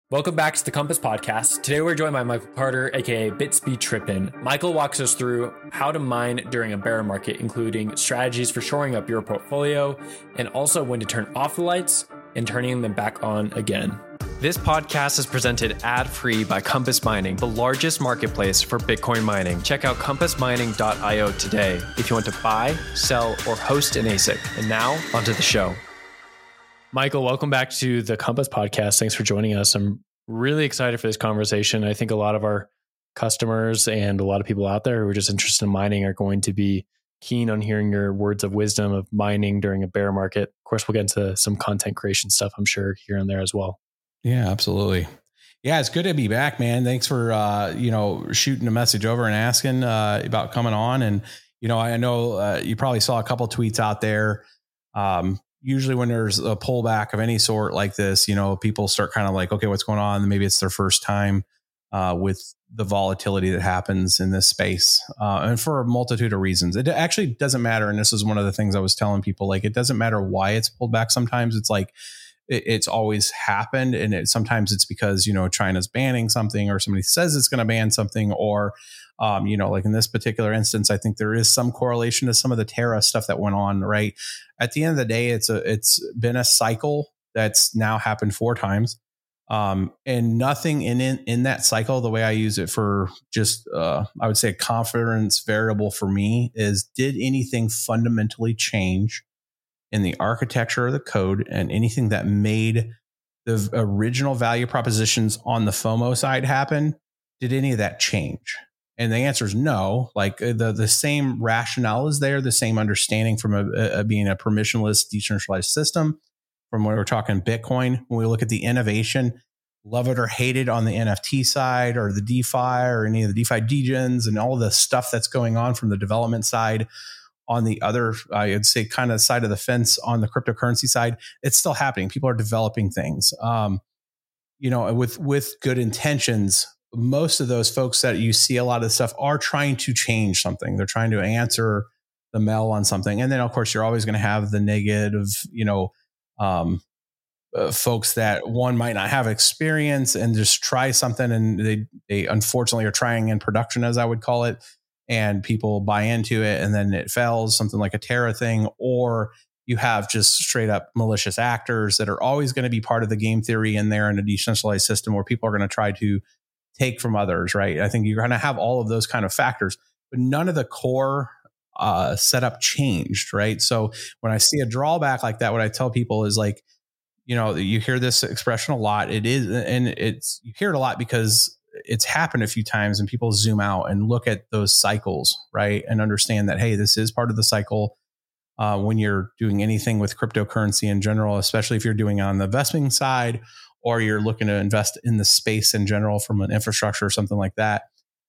Welcome back to the Compass Podcast. Today we're joined by Michael Carter, aka Bitsby Trippin. Michael walks us through how to mine during a bear market, including strategies for shoring up your portfolio and also when to turn off the lights and turning them back on again. This podcast is presented ad-free by Compass Mining, the largest marketplace for Bitcoin mining. Check out compassmining.io today if you want to buy, sell, or host an ASIC. And now, onto the show. Michael, welcome back to the Compass Podcast. Thanks for joining us. I'm really excited for this conversation. I think a lot of our customers and a lot of people out there who are just interested in mining are going to be keen on hearing your words of wisdom of mining during a bear market. Of course, we'll get into some content creation stuff, I'm sure, here and there as well. Yeah, absolutely. Yeah, it's good to be back, man. Thanks for, shooting a message over and asking about coming on. And, I know you probably saw a couple of tweets out there. Usually when there's a pullback of any sort like this, people start kind of like, okay, what's going on? Maybe it's their first time with the volatility that happens in this space. And for a multitude of reasons, it actually doesn't matter. And this is one of the things I was telling people, like, it doesn't matter why it's pulled back. Sometimes it's like, it's always happened. And sometimes it's because, China's banning something or somebody says it's going to ban something or, like in this particular instance, I think there is some correlation to some of the Terra stuff that went on, right? At the end of the day, it's been a cycle that's now happened 4 times. And nothing in that cycle, the way I use it for just, I would say a confidence variable for me is, did anything fundamentally change in the architecture of the code and anything that made the original value propositions on the FOMO side happen? Did any of that change? And the answer is no. Like the same rationale is there, the same understanding from being a permissionless, decentralized system. From when we're talking Bitcoin, when we look at the innovation, love it or hate it on the NFT side or the DeFi or any of the DeFi degens and all the stuff that's going on from the development side. On the other, I'd say kind of side of the fence on the cryptocurrency side, it's still happening. People are developing things, with good intentions. Most of those folks that you see a lot of the stuff are trying to change something. They're trying to answer the mail on something. And then of course you're always going to have the negative, folks that one might not have experience and just try something. And they unfortunately are trying in production, as I would call it. And people buy into it and then it fails, something like a Terra thing, or you have just straight up malicious actors that are always going to be part of the game theory in there in a decentralized system where people are going to try to take from others, right? I think you're going to have all of those kind of factors, but none of the core setup changed, right? So when I see a drawback like that, what I tell people is like, you hear this expression a lot. It is, and you hear it a lot because it's happened a few times and people zoom out and look at those cycles, right? And understand that, hey, this is part of the cycle. When you're doing anything with cryptocurrency in general, especially if you're doing it on the investing side, or you're looking to invest in the space in general from an infrastructure or something like that,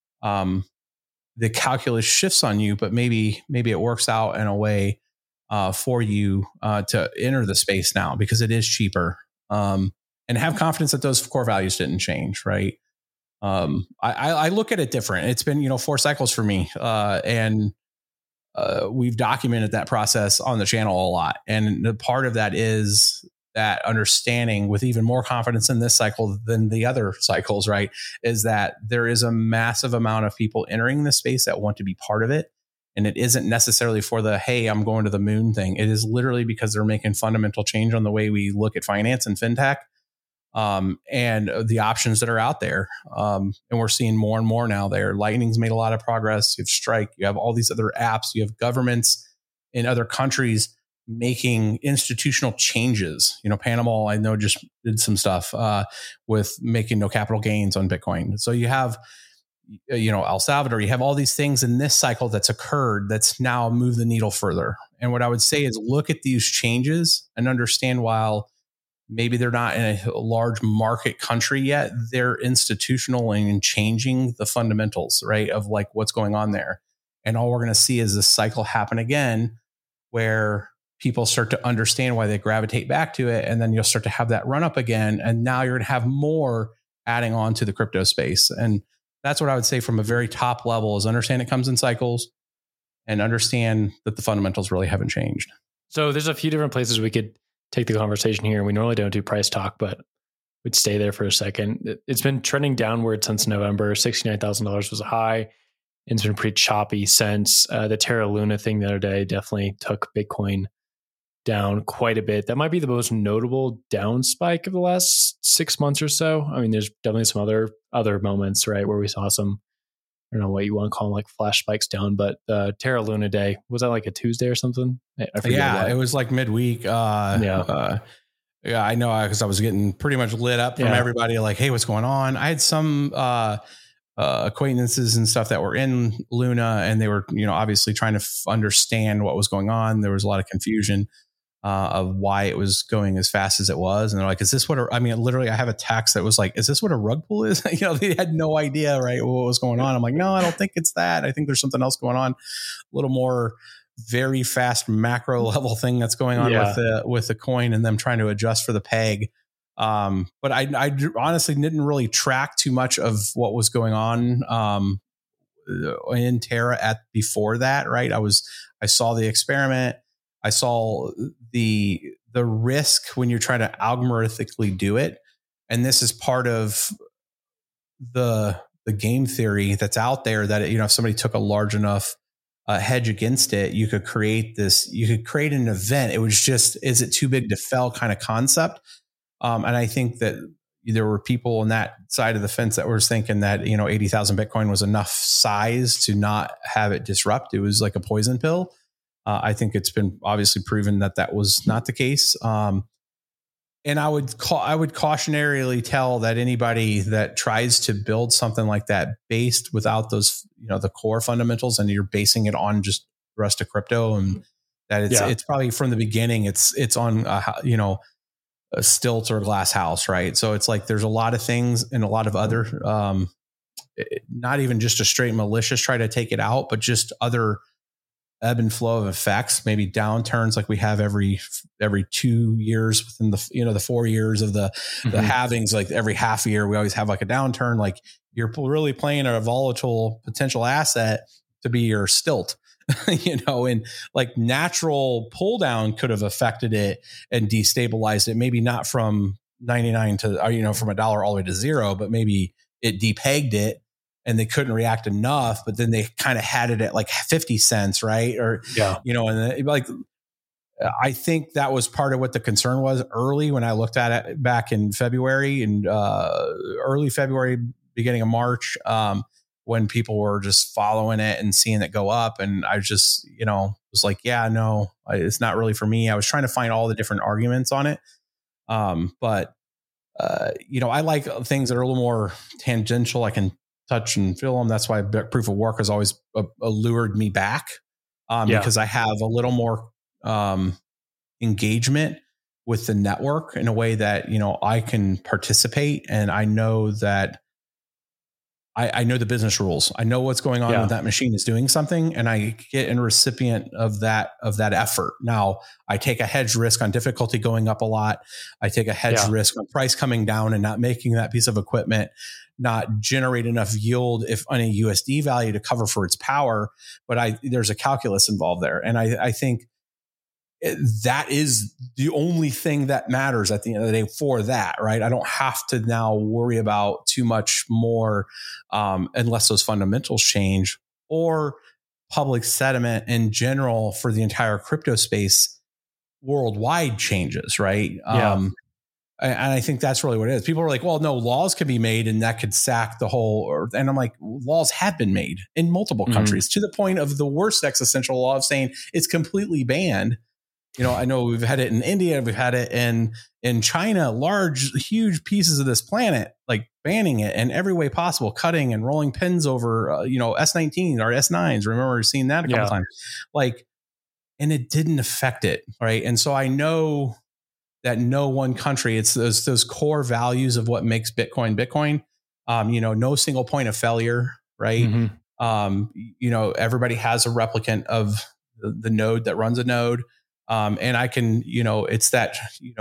the calculus shifts on you, but maybe it works out in a way for you to enter the space now because it is cheaper, and have confidence that those core values didn't change, right? I look at it different. It's been, 4 cycles for me. And we've documented that process on the channel a lot. And the part of that is that understanding with even more confidence in this cycle than the other cycles, right? Is that there is a massive amount of people entering the space that want to be part of it. And it isn't necessarily for the, hey, I'm going to the moon thing. It is literally because they're making fundamental change on the way we look at finance and fintech. And the options that are out there. And we're seeing more and more now there. Lightning's made a lot of progress. You have Strike, you have all these other apps, you have governments in other countries making institutional changes. Panama, I know, just did some stuff with making no capital gains on Bitcoin. So you have, El Salvador, you have all these things in this cycle that's occurred that's now moved the needle further. And what I would say is look at these changes and understand while maybe they're not in a large market country yet, they're institutional and changing the fundamentals, right, of like what's going on there. And all we're going to see is this cycle happen again where people start to understand why they gravitate back to it. And then you'll start to have that run up again. And now you're going to have more adding on to the crypto space. And that's what I would say from a very top level is understand it comes in cycles and understand that the fundamentals really haven't changed. So there's a few different places we could take the conversation here. We normally don't do price talk, but would stay there for a second. It's been trending downward since November. $69,000 was a high, and it's been pretty choppy since. The Terra Luna thing the other day definitely took Bitcoin down quite a bit. That might be the most notable down spike of the last 6 months or so. I mean, there's definitely some other moments, right, where we saw some, I don't know what you want to call them, like flash spikes down, but Terra Luna Day, was that like a Tuesday or something? I forget. Yeah, it was like midweek. Yeah, I know, because I was getting pretty much lit up from everybody. Like, hey, what's going on? I had some acquaintances and stuff that were in Luna, and they were, obviously trying to understand what was going on. There was a lot of confusion of why it was going as fast as it was. And they're like, is this what, literally I have a text that was like, is this what a rug pull is? They had no idea, right, what was going on. I'm like, no, I don't think it's that. I think there's something else going on. A little more very fast macro level thing that's going on with the coin and them trying to adjust for the peg. But I honestly didn't really track too much of what was going on in Terra before that, right? I saw the experiment. I saw the risk when you're trying to algorithmically do it. And this is part of the game theory that's out there that, if somebody took a large enough hedge against it, you could create an event. It was just, is it too big to fail kind of concept. And I think that there were people on that side of the fence that were thinking that, 80,000 Bitcoin was enough size to not have it disrupt. It was like a poison pill. I think it's been obviously proven that was not the case. And I would cautionarily tell that anybody that tries to build something like that based without those, the core fundamentals, and you're basing it on just the rest of crypto, and that it's probably from the beginning, it's on, a stilt or a glass house, right? So it's like, there's a lot of things and a lot of other, not even just a straight malicious try to take it out, but just other ebb and flow of effects, maybe downturns like we have every 2 years within the 4 years of the halvings. Like every half year, we always have like a downturn. Like you're really playing a volatile potential asset to be your stilt, and like natural pull down could have affected it and destabilized it. Maybe not from 99 to, from $1 all the way to zero, but maybe it depegged it and they couldn't react enough, but then they kind of had it at like 50 cents. Right. Or, and like, I think that was part of what the concern was early when I looked at it back in February and early February, beginning of March, when people were just following it and seeing it go up. And I just, was like, yeah, no, it's not really for me. I was trying to find all the different arguments on it. But I like things that are a little more tangential. I can touch and feel them. That's why proof of work has always lured me back, because I have a little more engagement with the network in a way that, I can participate, and I know that I know the business rules. I know what's going on when that machine is doing something, and I get a recipient of that effort. Now I take a hedge risk on difficulty going up a lot. I take a hedge risk on price coming down and not making that piece of equipment not generate enough yield if on a USD value to cover for its power. But there's a calculus involved there. And I think that is the only thing that matters at the end of the day for that, right? I don't have to now worry about too much more unless those fundamentals change or public sentiment in general for the entire crypto space worldwide changes, right? And I think that's really what it is. People are like, well, no, laws could be made and that could sack the whole earth. And I'm like, laws have been made in multiple countries to the point of the worst existential law of saying it's completely banned. I know we've had it in India, we've had it in China, huge pieces of this planet, like banning it in every way possible, cutting and rolling pins over, S19 or S9s. Remember seeing that a couple times, and it didn't affect it. Right. And so I know that no one country, it's those core values of what makes Bitcoin, no single point of failure. Right. Everybody has a replicant of the node that runs a node. And I can, it's that,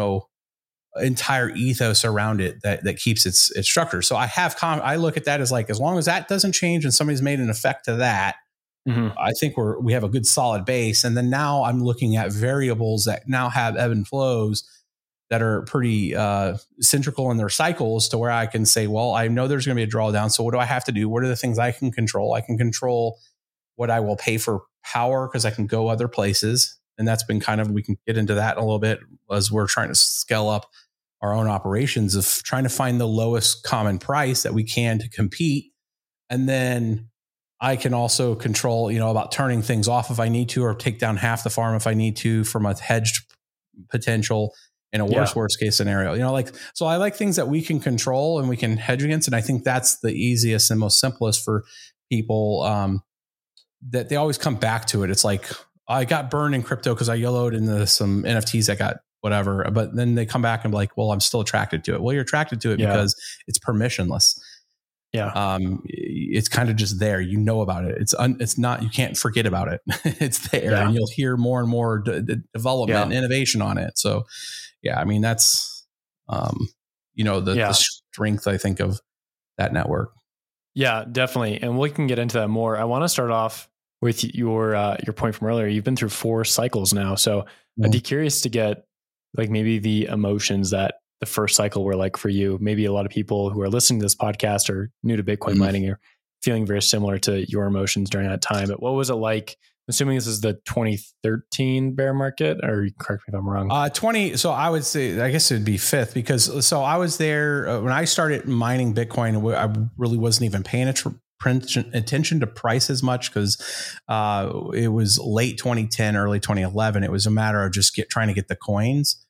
entire ethos around it that keeps its structure. So I look at that as like, as long as that doesn't change and somebody's made an effect to that, I think we have a good solid base. And then now I'm looking at variables that now have ebb and flows that are pretty centrical in their cycles to where I can say, well, I know there's going to be a drawdown. So what do I have to do? What are the things I can control? I can control what I will pay for power because I can go other places. And that's been kind of, we can get into that in a little bit as we're trying to scale up our own operations of trying to find the lowest common price that we can to compete. And then I can also control, about turning things off if I need to, or take down half the farm if I need to from a hedged potential in a worst case scenario. So I like things that we can control and we can hedge against. And I think that's the easiest and most simplest for people, that they always come back to it. It's like, I got burned in crypto because I YOLO'd into some NFTs that got whatever, but then they come back and be like, well, I'm still attracted to it. Well, you're attracted to it because it's permissionless. Yeah. It's kind of just there, about it. It's not, you can't forget about it. It's there and you'll hear more and more development and innovation on it. So that's, the strength, I think, of that network. Yeah, definitely. And we can get into that more. I want to start off with your point from earlier. You've been through 4 cycles now. So I'd be curious to get like maybe the emotions that the first cycle were like for you. Maybe a lot of people who are listening to this podcast or new to Bitcoin mining are feeling very similar to your emotions during that time. But what was it like? Assuming this is the 2013 bear market, or correct me if I'm wrong. 20. So I would say, I guess it'd be 5th because I was there when I started mining Bitcoin. I really wasn't even paying attention to price as much because it was late 2010, early 2011. It was a matter of just trying to get the coins.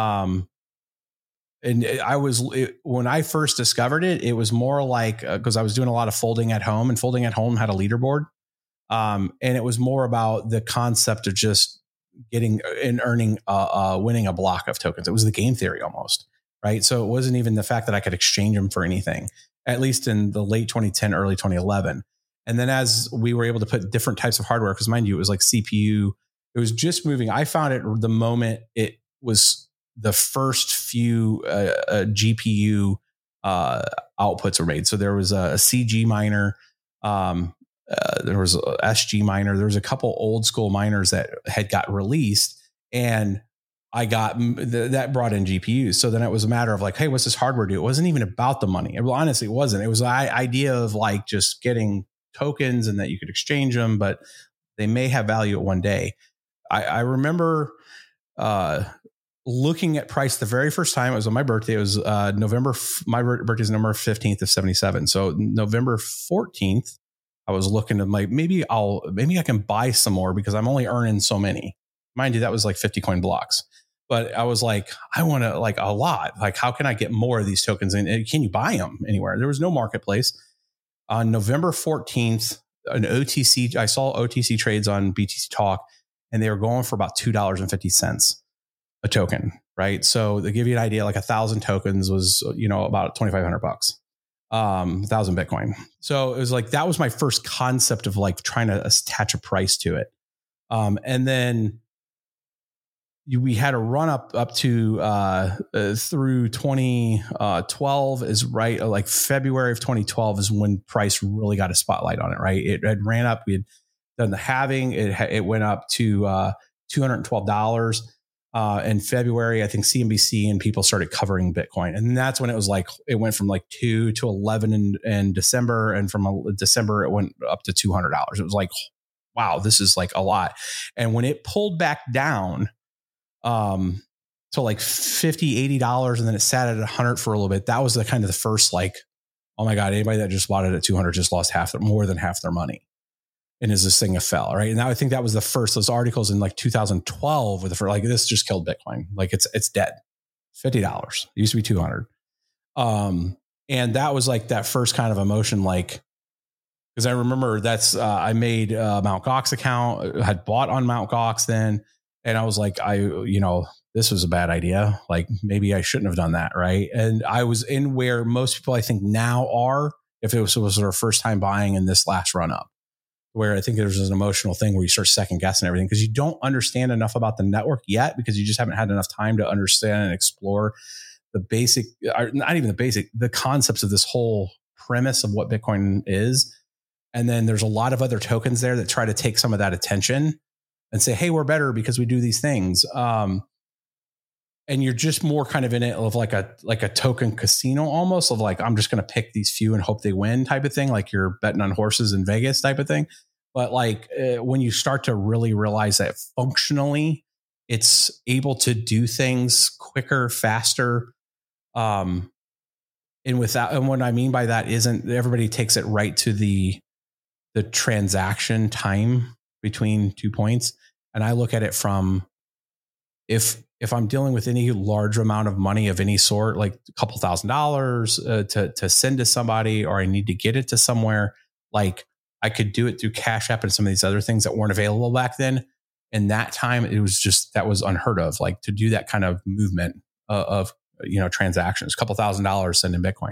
And when I first discovered it, it was more like, because I was doing a lot of folding at home, and folding at home had a leaderboard. And it was more about the concept of just getting and earning, winning a block of tokens. It was the game theory almost, right? So it wasn't even the fact that I could exchange them for anything, at least in the late 2010, early 2011. And then as we were able to put different types of hardware, because mind you, it was like CPU, it was just moving. I found it the moment it was the first few GPU outputs were made. So there was a CG miner, there was a SG miner. There was a couple old school miners that had got released, and I got that brought in GPUs. So then it was a matter of like, hey, what's this hardware do? It wasn't even about the money. Well, honestly, it wasn't. It was the idea of like just getting tokens and that you could exchange them, but they may have value at one day. I remember looking at price the very first time. It was on my birthday. It was November. My birthday is November 15th of 77. So November 14th, I was looking to like, maybe I can buy some more because I'm only earning so many. Mind you, that was like 50 coin blocks. But I was like, I want to like a lot. Like, how can I get more of these tokens? And can you buy them anywhere? There was no marketplace. On November 14th, I saw OTC trades on BTC Talk, and they were going for about $2.50 a token, right? So to give you an idea, like 1,000 tokens was, about $2,500, 1,000 Bitcoin. So it was like, that was my first concept of like trying to attach a price to it. And then we had a run up to through 2012 is right. Like February of 2012 is when price really got a spotlight on it. Right. It had ran up. We had done the halving. It went up to $212. In February, I think CNBC and people started covering Bitcoin. And that's when it was like, it went from like 2 to 11 in December. And from December, it went up to $200. It was like, wow, this is like a lot. And when it pulled back down, to like $50, $80, and then it sat at 100 for a little bit. That was the kind of the first like, oh my God, anybody that just bought it at 200 just lost more than half their money. And is this thing a fell, right? And I think that was the first, those articles in like 2012 with the first, like this just killed Bitcoin. Like it's dead. $50. It used to be 200. And that was like that first kind of emotion, like, because I remember I made a Mt. Gox account, had bought on Mt. Gox then. And I was like, this was a bad idea. Like maybe I shouldn't have done that. Right. And I was in where most people I think now are, if it was their first time buying in this last run up, where I think there's an emotional thing where you start second guessing everything because you don't understand enough about the network yet, because you just haven't had enough time to understand and explore the basic, not even the basic, the concepts of this whole premise of what Bitcoin is. And then there's a lot of other tokens there that try to take some of that attention and say, hey, we're better because we do these things. And and you're just more kind of in it of like a token casino, almost of like, I'm just going to pick these few and hope they win type of thing. Like you're betting on horses in Vegas type of thing. But like when you start to really realize that functionally it's able to do things quicker, faster. And what I mean by that isn't everybody takes it right to the transaction time between 2 points. And I look at it from if I'm dealing with any large amount of money of any sort, like a couple $1,000s to send to somebody, or I need to get it to somewhere, like I could do it through Cash App and some of these other things that weren't available back then. And that time it was just, that was unheard of, like to do that kind of movement of transactions, a couple $1,000 send in Bitcoin.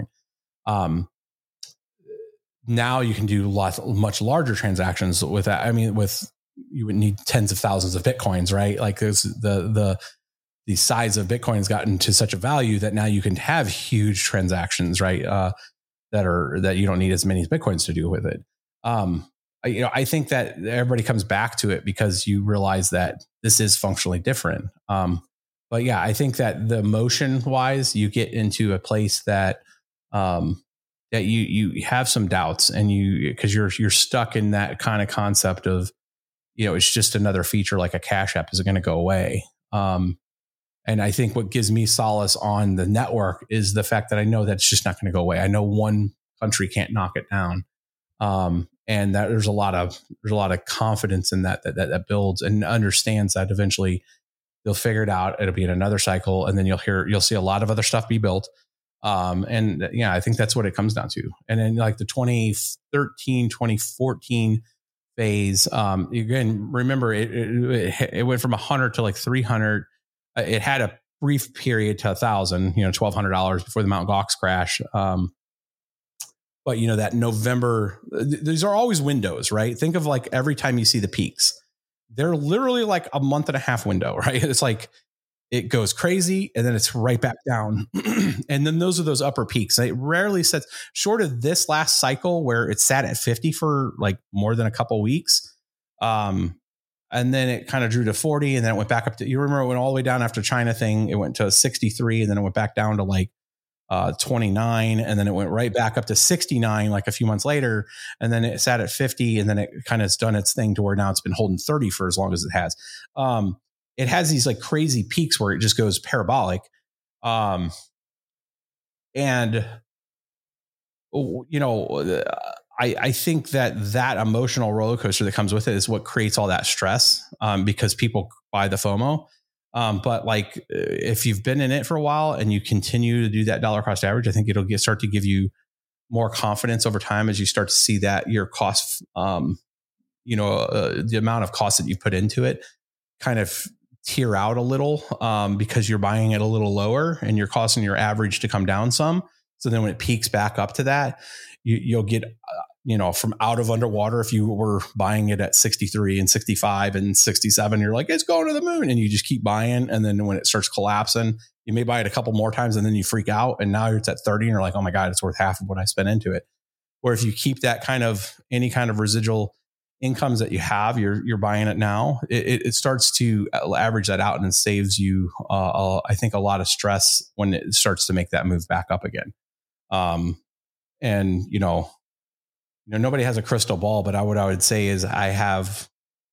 Now you can do much larger transactions with that. I mean, you would need tens of thousands of Bitcoins, right? Like there's the size of Bitcoin has gotten to such a value that now you can have huge transactions, right? That you don't need as many Bitcoins to do with it. I think that everybody comes back to it because you realize that this is functionally different. But yeah, I think that the motion wise, you get into a place that, that you have some doubts and because you're stuck in that kind of concept of, it's just another feature like a Cash App. Is it going to go away? And I think what gives me solace on the network is the fact that I know that it's just not going to go away. I know one country can't knock it down. And that there's a lot of confidence in that builds and understands that eventually they'll figure it out. It'll be in another cycle. And then you'll see a lot of other stuff be built. And yeah, I think that's what it comes down to. And then like the 2013, 2014 phase, again, remember it went from 100 to like 300. It had a brief period to 1,000, $1,200 before the Mt. Gox crash. But that November, these are always windows, right? Think of like every time you see the peaks, they're literally like a month and a half window, right? It's like it goes crazy and then it's right back down. And then those are those upper peaks. It rarely sets short of this last cycle where it sat at 50 for like more than a couple weeks. And then it kind of drew to 40 and then it went back up to, you remember it went all the way down after China thing. It went to 63 and then it went back down to like 29. And then it went right back up to 69, like a few months later. And then it sat at 50 and then it kind of has done its thing to where now it's been holding 30 for as long as it has. It has these like crazy peaks where it just goes parabolic. And I think that emotional roller coaster that comes with it is what creates all that stress, because people buy the FOMO. But like if you've been in it for a while and you continue to do that dollar cost average, I think it'll start to give you more confidence over time as you start to see that your cost, the amount of cost that you put into it kind of tier out a little, because you're buying it a little lower and you're causing your average to come down some. So then when it peaks back up to that, you'll get, from out of underwater. If you were buying it at 63 and 65 and 67, you're like, it's going to the moon. And you just keep buying. And then when it starts collapsing, you may buy it a couple more times and then you freak out. And now it's at 30 and you're like, oh my God, it's worth half of what I spent into it. Or if you keep that kind of any kind of residual incomes that you have, you're buying it now, it starts to average that out and saves you, I think, a lot of stress when it starts to make that move back up again. And, nobody has a crystal ball, but what I would say is let's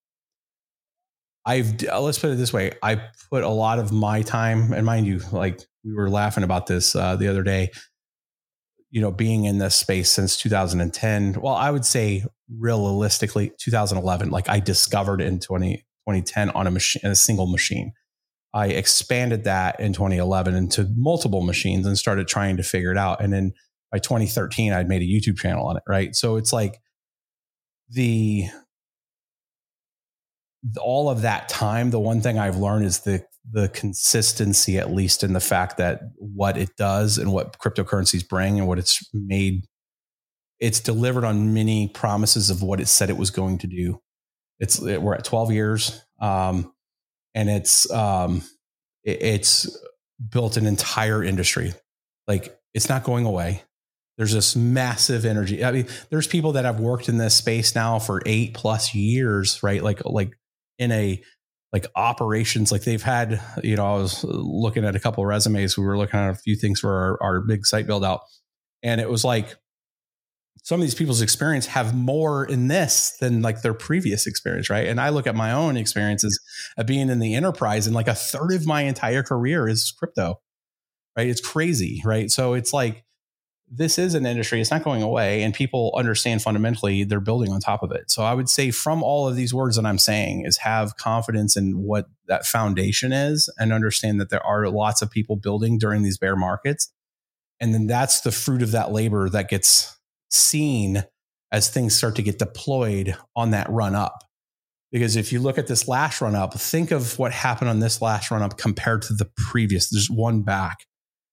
put it this way. I put a lot of my time, and mind you, like we were laughing about this the other day, being in this space since 2010. Well, I would say realistically 2011, like I discovered in 2010 on a single machine. I expanded that in 2011 into multiple machines and started trying to figure it out. And then by 2013, I'd made a YouTube channel on it. Right. So it's like all of that time, the one thing I've learned is the consistency, at least in the fact that what it does and what cryptocurrencies bring and what it's made, it's delivered on many promises of what it said it was going to do. We're at 12 years. And it's built an entire industry. Like it's not going away. There's this massive energy. I mean, there's people that have worked in this space now for 8+ years, right? Like in a like operations. Like they've had, I was looking at a couple of resumes. We were looking at a few things for our big site build out. And it was like, some of these people's experience have more in this than like their previous experience. Right. And I look at my own experiences of being in the enterprise, and like a third of my entire career is crypto. Right. It's crazy. Right. So it's like, this is an industry. It's not going away, and people understand fundamentally they're building on top of it. So I would say from all of these words that I'm saying is have confidence in what that foundation is, and understand that there are lots of people building during these bear markets. And then that's the fruit of that labor that gets seen as things start to get deployed on that run up. Because if you look at this last run up, think of what happened on this last run up compared to the previous. There's one back.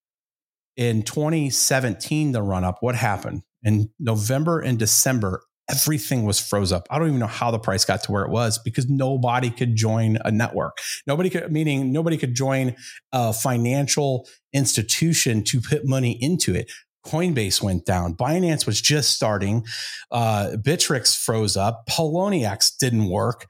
In 2017, the run up, what happened? In November and December, everything was froze up. I don't even know how the price got to where it was, because nobody could join a network. Nobody could join a financial institution to put money into it. Coinbase went down. Binance was just starting. Bittrex froze up. Poloniex didn't work.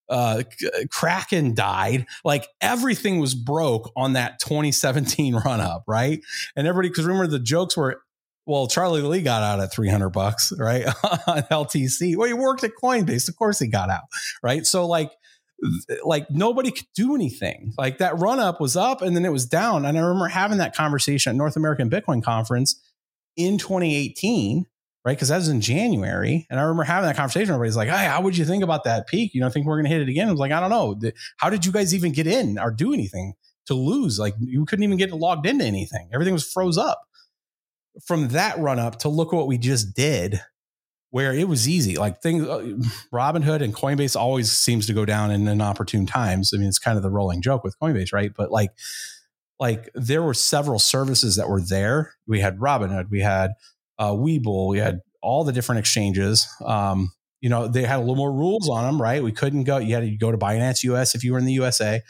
Kraken died. Like everything was broke on that 2017 run up, right? And everybody, because remember the jokes were, well, Charlie Lee got out at $300, right? On LTC. Well, he worked at Coinbase. Of course he got out, right? So like nobody could do anything. Like that run up was up and then it was down. And I remember having that conversation at North American Bitcoin Conference in 2018. Right. Because that was in January. And I remember having that conversation. Everybody's like, hey, how would you think about that peak? Think we're going to hit it again? I was like, I don't know. How did you guys even get in or do anything to lose? Like you couldn't even get logged into anything. Everything was froze up. From that run up to look at what we just did, where it was easy. Like things, Robinhood and Coinbase always seems to go down in inopportune times. I mean, it's kind of the rolling joke with Coinbase, right? But like there were several services that were there. We had Robinhood, we had Webull, we had all the different exchanges. They had a little more rules on them, right? We couldn't go. You had to go to Binance US if you were in the USA.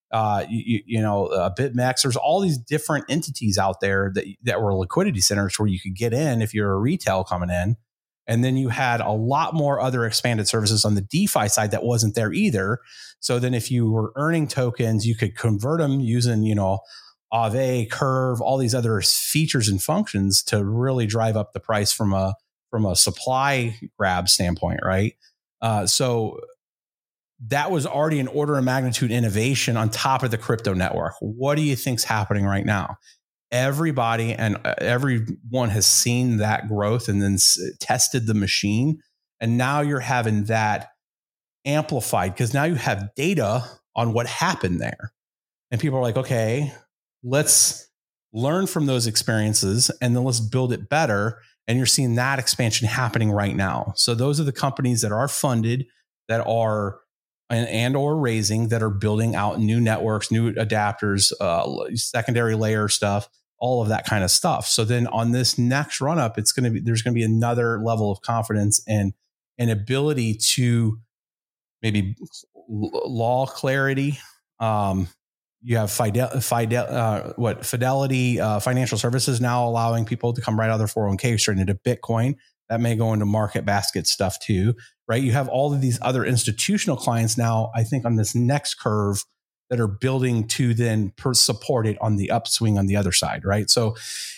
BitMEX. There's all these different entities out there that were liquidity centers where you could get in if you're a retail coming in. And then you had a lot more other expanded services on the DeFi side that wasn't there either. So then if you were earning tokens, you could convert them using, Aave, Curve, all these other features and functions to really drive up the price from a supply grab standpoint, right? So that was already an order of magnitude innovation on top of the crypto network. What do you think's happening right now? Everybody and everyone has seen that growth and then tested the machine. And now you're having that amplified because now you have data on what happened there. And people are like, okay, let's learn from those experiences and then let's build it better. And you're seeing that expansion happening right now. So those are the companies that are funded, that are and or raising, that are building out new networks, new adapters, secondary layer stuff, all of that kind of stuff. So then on this next run up, there's going to be another level of confidence and an ability to maybe law clarity. You have Fidelity Financial Services now allowing people to come right out of their 401k straight into Bitcoin. That may go into market basket stuff too, right? You have all of these other institutional clients now, I think, on this next curve that are building to then support it on the upswing on the other side, right? So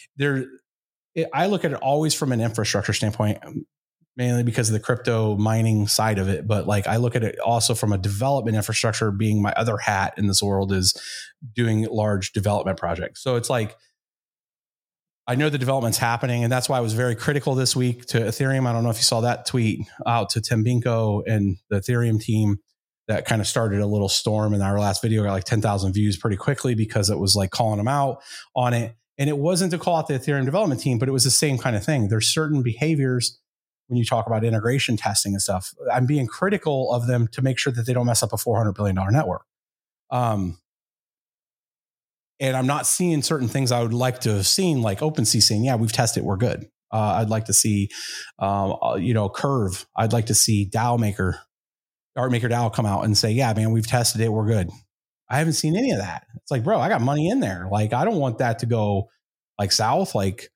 I look at it always from an infrastructure standpoint, mainly because of the crypto mining side of it. But like I look at it also from a development infrastructure, being my other hat in this world is doing large development projects. So it's like, I know the development's happening, and that's why I was very critical this week to Ethereum. I don't know if you saw that tweet out to Tim Binko and the Ethereum team that kind of started a little storm in our last video, got like 10,000 views pretty quickly because it was like calling them out on it. And it wasn't to call out the Ethereum development team, but it was the same kind of thing. There's certain behaviors when you talk about integration testing and stuff. I'm being critical of them to make sure that they don't mess up a $400 billion network. And I'm not seeing certain things I would like to have seen, like OpenSea saying, yeah, we've tested it, we're good. I'd like to see, Curve. I'd like to see Art Maker DAO come out and say, yeah, man, we've tested it, we're good. I haven't seen any of that. It's like, bro, I got money in there. Like, I don't want that to go like south. It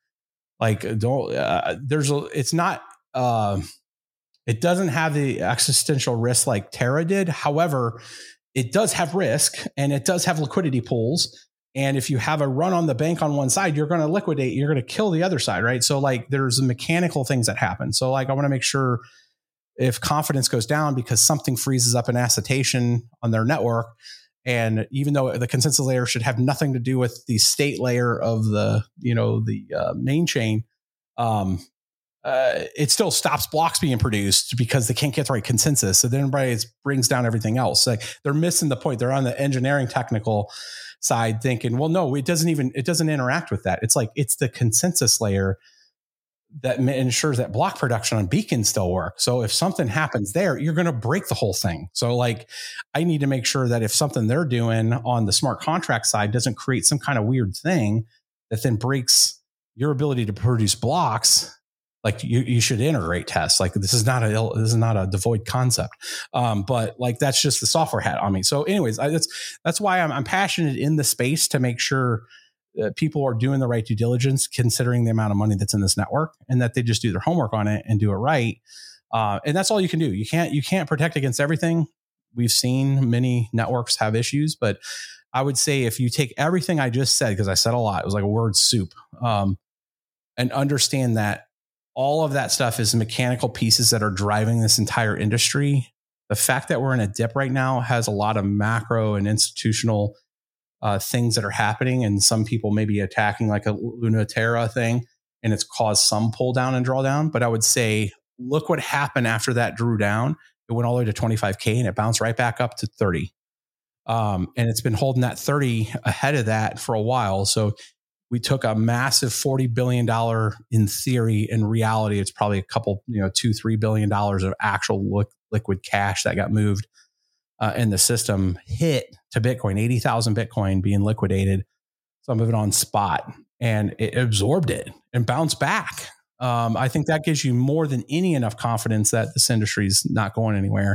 doesn't have the existential risk like Terra did. However, it does have risk and it does have liquidity pools. And if you have a run on the bank on one side, you're going to liquidate, you're going to kill the other side, right? So like there's mechanical things that happen. So like I want to make sure if confidence goes down because something freezes up an acetation on their network, and even though the consensus layer should have nothing to do with the state layer of the main chain, it still stops blocks being produced because they can't get the right consensus. So then everybody brings down everything else. Like they're missing the point. They're on the engineering technical side thinking, well, no, it doesn't interact with that. It's like, it's the consensus layer that ensures that block production on beacons still work. So if something happens there, you're going to break the whole thing. So like, I need to make sure that if something they're doing on the smart contract side doesn't create some kind of weird thing that then breaks your ability to produce blocks, like you should integrate tests. Like this is not a devoid concept. But like, that's just the software hat on me. So anyways, that's why I'm passionate in the space to make sure people are doing the right due diligence, considering the amount of money that's in this network, and that they just do their homework on it and do it right. And that's all you can do. You can't protect against everything. We've seen many networks have issues, but I would say if you take everything I just said, because I said a lot, it was like a word soup, and understand that all of that stuff is mechanical pieces that are driving this entire industry. The fact that we're in a dip right now has a lot of macro and institutional things that are happening, and some people may be attacking like a Luna Terra thing, and it's caused some pull down and drawdown. But I would say, look what happened after that drew down. It went all the way to 25K and it bounced right back up to 30. And it's been holding that 30 ahead of that for a while. So we took a massive $40 billion in theory. In reality, it's probably a couple, $2-3 billion of actual liquid cash that got moved in the system, hit to Bitcoin, 80,000 Bitcoin being liquidated. Some of it on spot, and it absorbed it and bounced back. I think that gives you more than enough confidence that this industry is not going anywhere.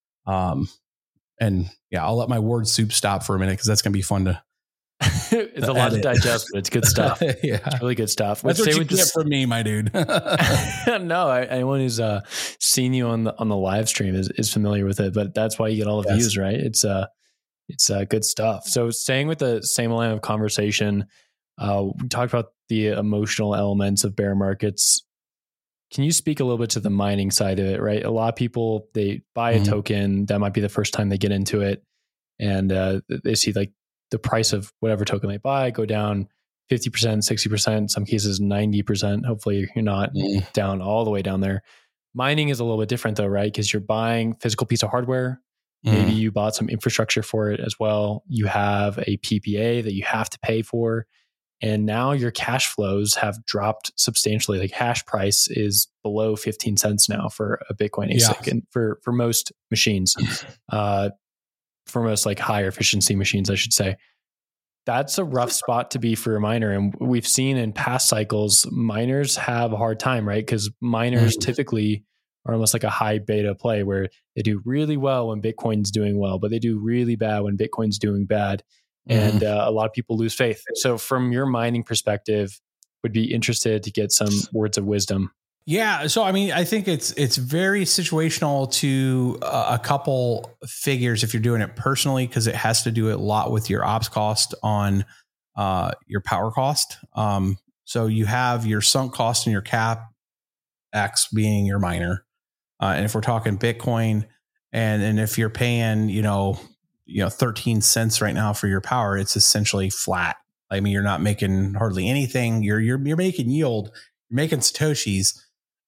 And yeah, I'll let my word soup stop for a minute because that's going to be fun to. It's a lot to digest, but it's good stuff. Yeah, it's really good stuff. That's what you get from me, my dude. No, anyone who's seen you on the live stream is familiar with it, but that's why you get all the views, right? It's good stuff. So staying with the same line of conversation, we talked about the emotional elements of bear markets. Can you speak a little bit to the mining side of it, right? A lot of people, they buy a token, that might be the first time they get into it, and they see like the price of whatever token they buy go down 50%, 60%, in some cases 90%. Hopefully you're not down all the way down there. Mining is a little bit different though, right? Because you're buying physical piece of hardware. Maybe you bought some infrastructure for it as well. You have a PPA that you have to pay for. And now your cash flows have dropped substantially. Like hash price is below 15 cents now for a Bitcoin ASIC, and for most machines, for most like higher efficiency machines, I should say. That's a rough spot to be for a miner. And we've seen in past cycles, miners have a hard time, right? Because miners typically are almost like a high beta play where they do really well when Bitcoin's doing well, but they do really bad when Bitcoin's doing bad. And a lot of people lose faith. So from your mining perspective, would be interested to get some words of wisdom. Yeah. So, I mean, I think it's very situational to a couple figures if you're doing it personally, because it has to do a lot with your ops cost on your power cost. So you have your sunk cost and your cap X being your miner. And if we're talking Bitcoin, and if you're paying, 13 cents right now for your power, it's essentially flat. I mean, you're not making hardly anything. You're making yield, you're making Satoshis.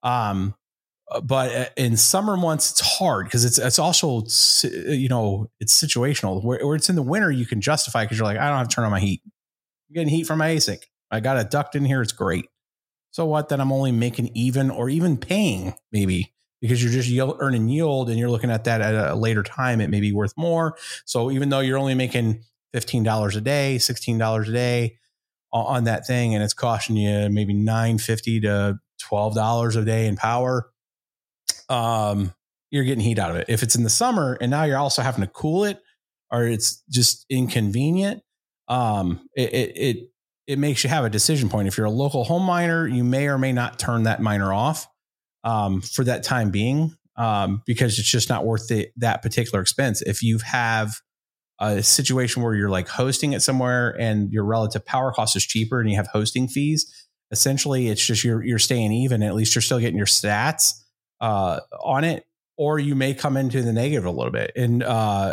But in summer months, it's hard because it's also, it's situational. Where it's in the winter, you can justify because you're like, I don't have to turn on my heat. I'm getting heat from my ASIC. I got a duct in here. It's great. So what? Then I'm only making even or even paying maybe because you're just earning yield and you're looking at that at a later time. It may be worth more. So even though you're only making $15 a day, $16 a day on that thing, and it's costing you maybe $9.50 to $12 a day in power, you're getting heat out of it. If it's in the summer and now you're also having to cool it, or it's just inconvenient, it makes you have a decision point. If you're a local home miner, you may or may not turn that miner off for that time being, because it's just not worth that particular expense. If you have a situation where you're like hosting it somewhere and your relative power cost is cheaper and you have hosting fees, essentially it's just you're staying even. At least you're still getting your stats on it, or you may come into the negative a little bit. In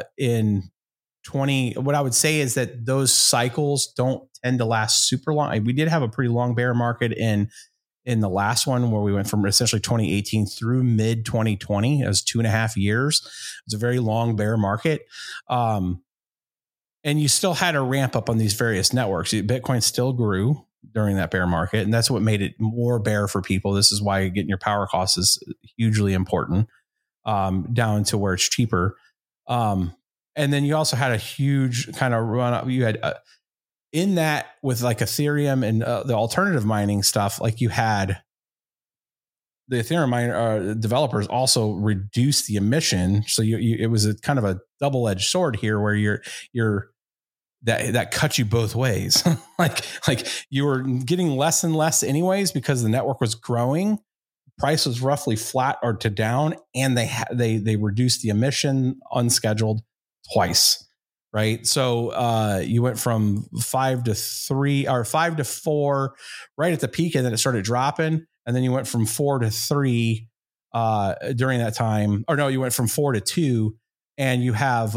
20, what I would say is that those cycles don't tend to last super long. We did have a pretty long bear market in the last one where we went from essentially 2018 through mid 2020 as 2.5 years. It's a very long bear market. And you still had a ramp up on these various networks. Bitcoin still grew during that bear market, and that's what made it more bear for people. This is why getting your power costs is hugely important, down to where it's cheaper. And then you also had a huge kind of run up. You had in that with like Ethereum and the alternative mining stuff, like you had the Ethereum miner developers also reduce the emission. So it was a kind of a double-edged sword here where you're that cut you both ways. like you were getting less and less anyways, because the network was growing. Price was roughly flat or to down, and they reduced the emission unscheduled twice. Right. So you went from 5 to 3 or 5 to 4 right at the peak, and then it started dropping. And then you went from 4 to 3 during that time. Or no, you went from 4 to 2, and you have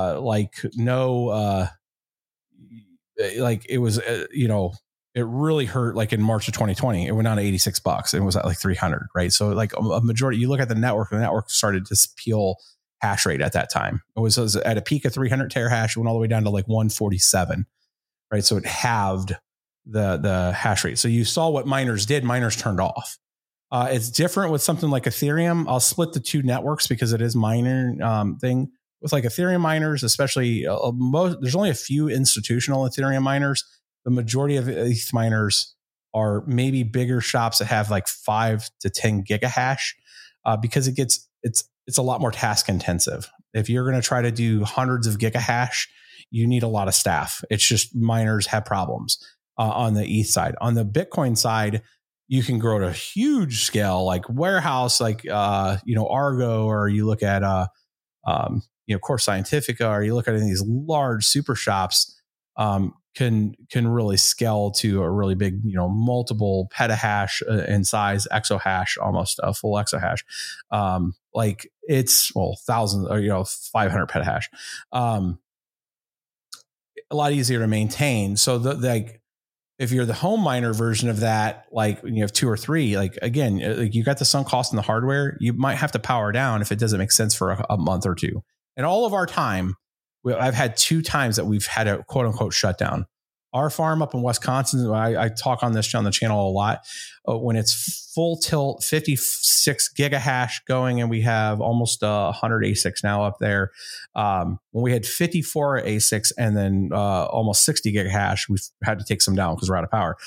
like it was, it really hurt. Like in March of 2020, it went down to $86 and it was at like 300. Right. So like a majority, you look at the network started to peel hash rate at that time. It was at a peak of 300 terahash, it went all the way down to like 147. Right. So it halved the hash rate. So you saw what miners did. Miners turned off. It's different with something like Ethereum. I'll split the two networks because it is miner thing. With like Ethereum miners, especially there's only a few institutional Ethereum miners. The majority of ETH miners are maybe bigger shops that have like 5 to 10 gigahash, because it's a lot more task intensive. If you're going to try to do hundreds of gigahash, you need a lot of staff. It's just miners have problems on the ETH side. On the Bitcoin side, you can grow to a huge scale, like warehouse, like Argo, or you look at Core Scientifica, or you look at these large super shops, can really scale to a really big, multiple petahash in size, exahash, almost a full exahash. Like it's thousands or 500 petahash. A lot easier to maintain. So if you're the home miner version of that, like when you have 2 or 3, like again, like you got the sunk cost in the hardware, you might have to power down if it doesn't make sense for a month or two. And all of our time, I've had 2 times that we've had a quote unquote shutdown. Our farm up in Wisconsin, I talk on this on the channel a lot. When it's full tilt, 56 gigahash going, and we have almost 100 ASICs now up there. When we had 54 ASICs and then almost 60 gigahash, we've had to take some down because we're out of power.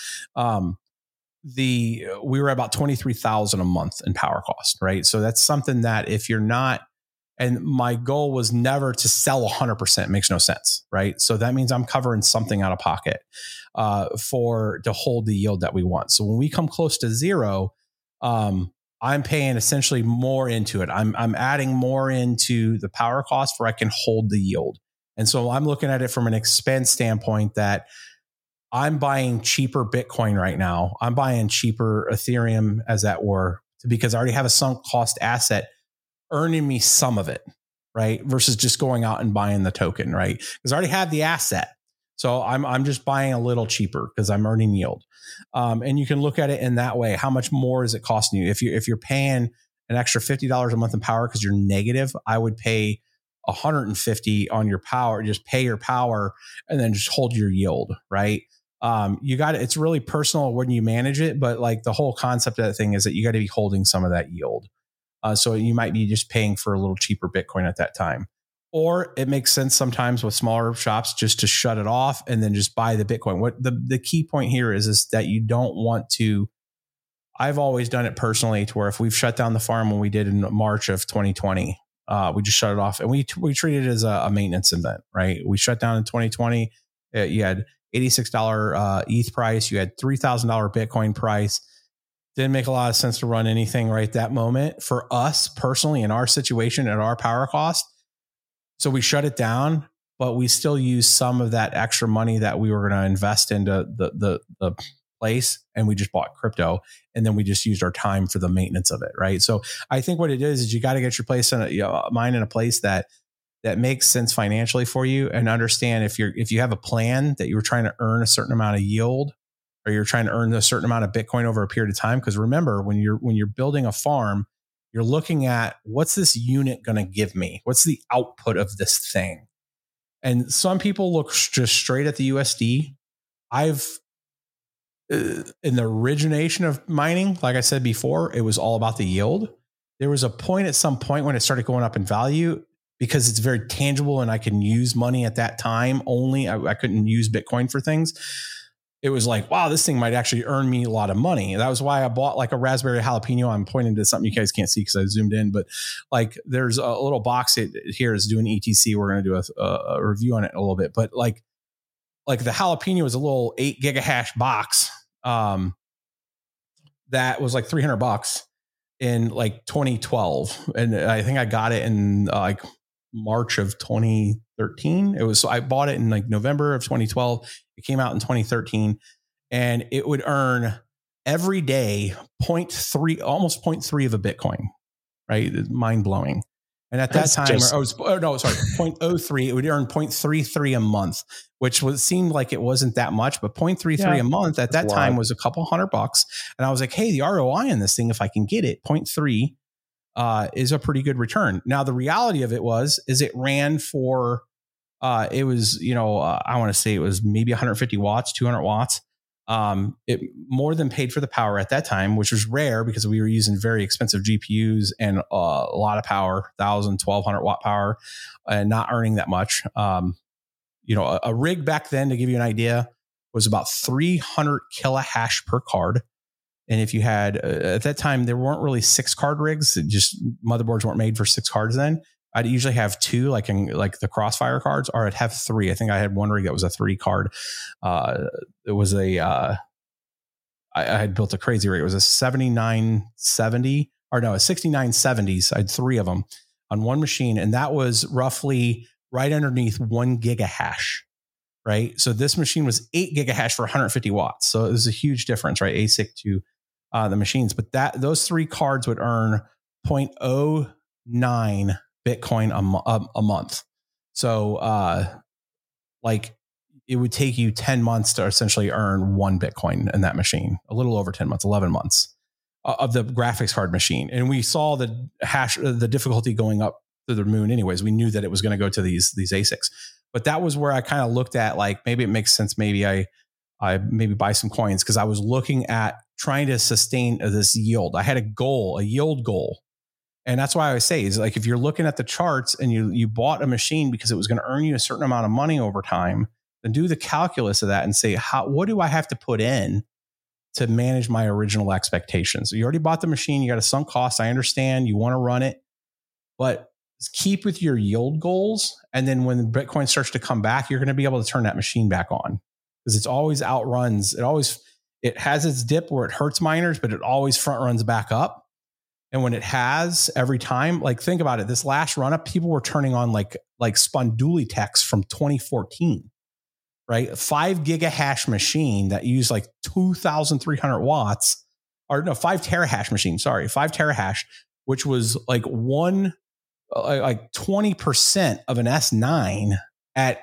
We were about 23,000 a month in power cost, right? So that's something that if you're not, and my goal was never to sell 100%. It makes no sense, right? So that means I'm covering something out of pocket to hold the yield that we want. So when we come close to zero, I'm paying essentially more into it. I'm adding more into the power cost where I can hold the yield. And so I'm looking at it from an expense standpoint that I'm buying cheaper Bitcoin right now. I'm buying cheaper Ethereum, as that were, because I already have a sunk cost asset earning me some of it, right? Versus just going out and buying the token, right? Because I already have the asset. So I'm just buying a little cheaper because I'm earning yield. And you can look at it in that way. How much more is it costing you? If you're paying an extra $50 a month in power because you're negative, I would pay $150 on your power. Just pay your power and then just hold your yield, right? It's really personal when you manage it, but like the whole concept of that thing is that you got to be holding some of that yield. So you might be just paying for a little cheaper Bitcoin at that time. Or it makes sense sometimes with smaller shops just to shut it off and then just buy the Bitcoin. What the key point here is that you don't want to. I've always done it personally to where if we've shut down the farm when we did in March of 2020, we just shut it off and we treat it as a maintenance event, right? We shut down in 2020. You had $86 ETH price. You had $3,000 Bitcoin price. Didn't make a lot of sense to run anything right that moment for us personally in our situation at our power cost. So we shut it down, but we still use some of that extra money that we were going to invest into the place, and we just bought crypto, and then we just used our time for the maintenance of it. Right. So I think what it is you got to get your place in mine in a place that makes sense financially for you, and understand if you have a plan that you were trying to earn a certain amount of yield, or you're trying to earn a certain amount of Bitcoin over a period of time. Because remember, when you're building a farm, you're looking at what's this unit going to give me? What's the output of this thing? And some people look just straight at the USD. In the origination of mining, like I said before, it was all about the yield. There was a point at some point when it started going up in value because it's very tangible and I can use money at that time only. I couldn't use Bitcoin for things. It was like, wow, this thing might actually earn me a lot of money. That was why I bought like a raspberry jalapeno. I'm pointing to something you guys can't see because I zoomed in, but like there's a little box here is doing ETC. We're going to do a review on it in a little bit, but like the jalapeno is a little 8 gigahash box. That was like $300 in like 2012. And I think I got it in like March of 2013. I bought it in like November of 2012. It came out in 2013, and it would earn every day almost 0.3 of a Bitcoin, right? Mind blowing. And at that time, 0.03, it would earn 0.33 a month, which seemed like it wasn't that much, but 0.33 a month at that time was a couple $100. And I was like, hey, the ROI on this thing, if I can get it, 0.3 is a pretty good return. Now, the reality of it is it ran for, it was, I want to say it was maybe 150 watts, 200 watts. It more than paid for the power at that time, which was rare because we were using very expensive GPUs and a lot of power, 1,000, 1,200 watt power, and not earning that much. A rig back then, to give you an idea, was about 300 kilohash per card. And if you had, at that time, there weren't really 6 card rigs. Motherboards weren't made for 6 cards then. I'd usually have 2, like the Crossfire cards, or I'd have 3. I think I had one rig that was a 3 card. It was I had built a crazy rig. It was a 6970, or no, a 6970s. I had 3 of them on one machine, and that was roughly right underneath 1 gigahash. Right. So this machine was 8 gigahash for 150 watts. So it was a huge difference, right? ASIC to the machines. But those 3 cards would earn 0.09 Bitcoin a month. So like it would take you 10 months to essentially earn 1 Bitcoin in that machine, a little over 10 months, 11 months of the graphics card machine. And we saw the difficulty going up to the moon anyways. We knew that it was going to go to these ASICs. But that was where I kind of looked at, like, maybe it makes sense. Maybe I maybe buy some coins, because I was looking at trying to sustain this yield. I had a yield goal. And that's why I always say is, like, if you're looking at the charts and you bought a machine because it was going to earn you a certain amount of money over time, then do the calculus of that and say, what do I have to put in to manage my original expectations? So you already bought the machine. You got a sunk cost. I understand you want to run it, but keep with your yield goals. And then when Bitcoin starts to come back, you're going to be able to turn that machine back on, because it's always outruns. It has its dip where it hurts miners, but it always front runs back up. And when it has every time, like, think about it, this last run up, people were turning on like Sponduli techs from 2014, right? 5 gigahash machine that used like 2,300 watts, or no, 5 terahash machine. Sorry, 5 terahash, which was like 20% of an S9 at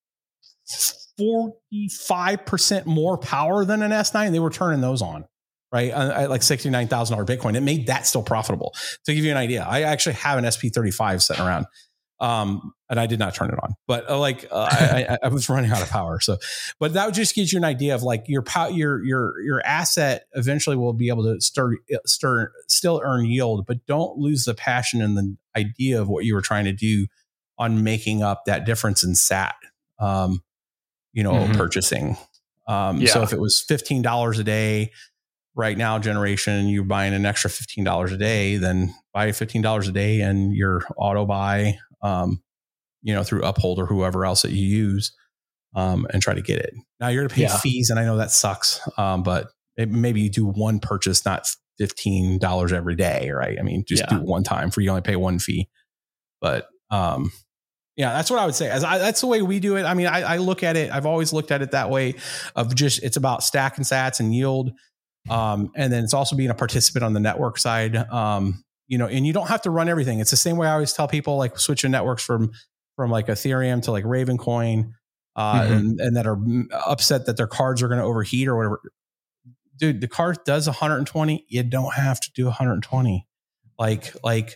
45% more power than an S9. They were turning those on, right? At like $69,000 Bitcoin. It made that still profitable. To give you an idea, I actually have an SP35 sitting around, and I did not turn it on, but I was running out of power. So, but that just gives you an idea of, like, your asset eventually will be able to still earn yield, but don't lose the passion and the idea of what you were trying to do on making up that difference in SAT, purchasing. So if it was $15 a day right now, generation, you're buying an extra $15 a day, then buy $15 a day and your auto buy, through Uphold or whoever else that you use, and try to get it. Now you're going to pay fees, and I know that sucks, but maybe you do one purchase, not $15 every day, right? I mean, just do it one time, for you only pay one fee. But Yeah, that's what I would say. That's the way we do it. I mean, I look at it. I've always looked at it that way of just, it's about stack and sats and yield. And then it's also being a participant on the network side. And you don't have to run everything. It's the same way I always tell people, like switching networks from like Ethereum to like Ravencoin, and that are upset that their cards are going to overheat or whatever. Dude, the card does 120. You don't have to do 120. Like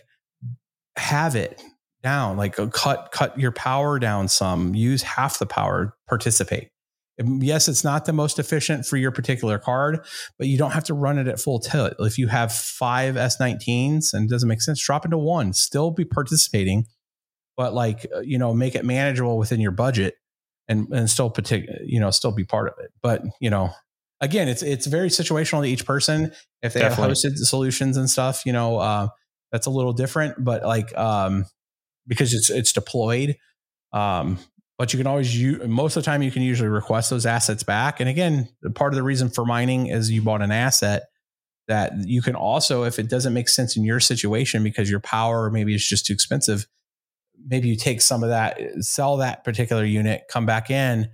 have it down, like cut your power down some, use half the power, participate. Yes, it's not the most efficient for your particular card, but you don't have to run it at full tilt. If you have 5 S19s and it doesn't make sense, drop into 1, still be participating, but make it manageable within your budget and still still be part of it. But, again, it's very situational to each person. If they have hosted solutions and stuff, that's a little different, but because it's deployed. But you can always most of the time you can usually request those assets back. And again, part of the reason for mining is you bought an asset that you can also, if it doesn't make sense in your situation because your power maybe is just too expensive, maybe you take some of that, sell that particular unit, come back in,